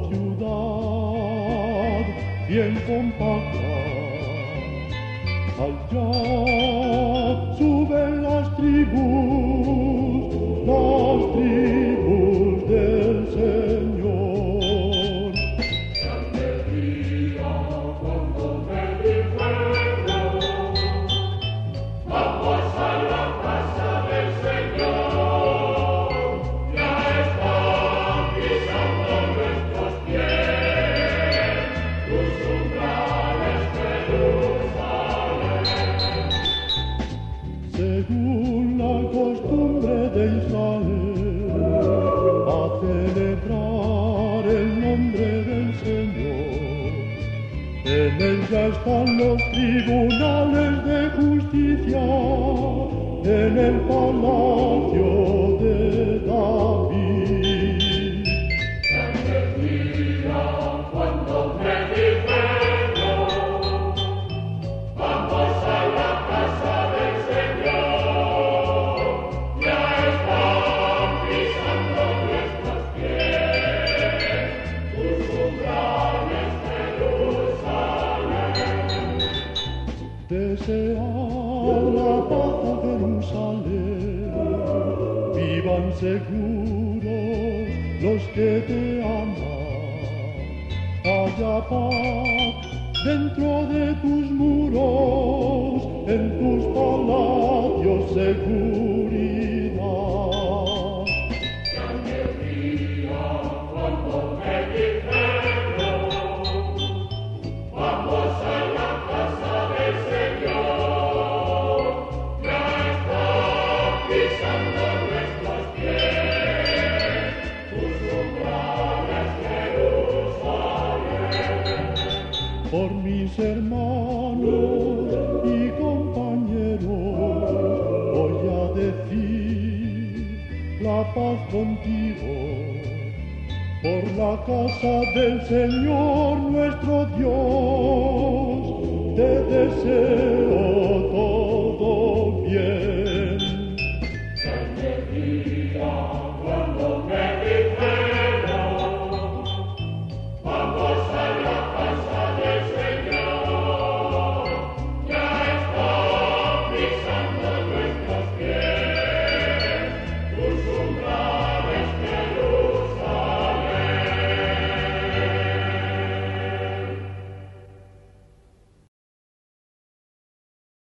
ciudad bien compacta. Allá suben las tribus del Señor. ¡Qué alegría cuando me libero! Vamos a la casa del Señor. Ya están pisando nuestros pies tus umbrales, Jerusalén. Según la costumbre de Israel, a celebrar el nombre del Señor. En él ya están los tribunales de justicia, en el palacio de David. ¡Qué alegría cuando me libero! Vamos a la casa del Señor. Ya están pisando nuestros pies tus umbrales, Jerusalén. Desean la paz a Jerusalén, vivan seguros los que te aman. Haya paz dentro de tus muros, en tus palacios seguridad. ¡Qué alegría cuando me libero! Vamos a la casa del Señor. Ya están pisando nuestros pies tus umbrales, Jerusalén. Por mis hermanos y compañeros voy a decir la paz contigo. Por la casa del Señor nuestro Dios te deseo todo.